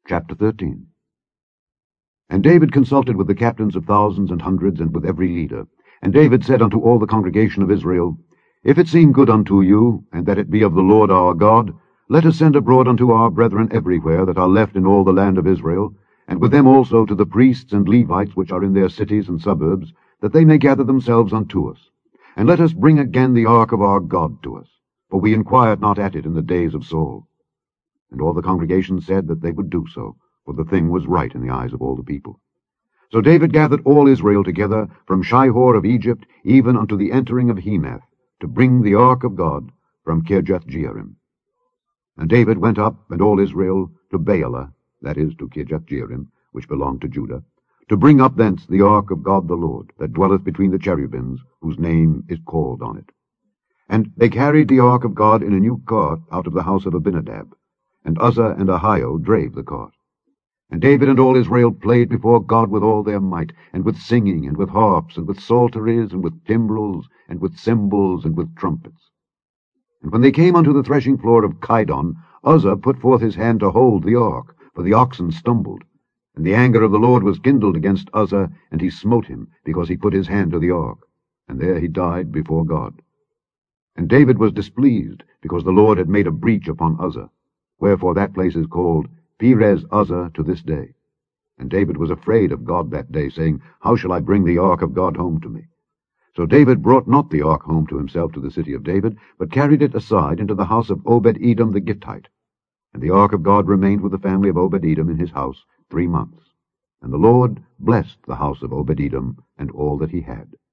Chapter 13. And David consulted with the captains of thousands and hundreds, and with every leader. And David said unto all the congregation of Israel, If it seem good unto you, and that it be of the Lord our God, let us send abroad unto our brethren everywhere that are left in all the land of Israel, and with them also to the priests and Levites which are in their cities and suburbs, that they may gather themselves unto us. And let us bring again the ark of our God to us, for we inquired not at it in the days of Saul. And all the congregation said that they would do so, for the thing was right in the eyes of all the people. So David gathered all Israel together from Shihor of Egypt even unto the entering of Hemath, to bring the ark of God from Kirjath-jearim. And David went up, and all Israel, to Baalah, that is, to Kirjath-jearim, which belonged to Judah, to bring up thence the ark of God the Lord, that dwelleth between the cherubims, whose name is called on it. And they carried the ark of God in a new cart out of the house of Abinadab, and Uzzah and Ahio drave the cart. And David and all Israel played before God with all their might, and with singing, and with harps, and with psalteries, and with timbrels, and with cymbals, and with trumpets. And when they came unto the threshing floor of Chidon, Uzzah put forth his hand to hold the ark, for the oxen stumbled. And the anger of the Lord was kindled against Uzzah, and he smote him, because he put his hand to the ark. And there he died before God. And David was displeased, because the Lord had made a breach upon Uzzah. Wherefore that place is called Perez Uzzah to this day. And David was afraid of God that day, saying, How shall I bring the ark of God home to me? So David brought not the ark home to himself to the city of David, but carried it aside into the house of Obed-Edom the Gittite. And the ark of God remained with the family of Obed-Edom in his house 3 months. And the Lord blessed the house of Obed-Edom and all that he had.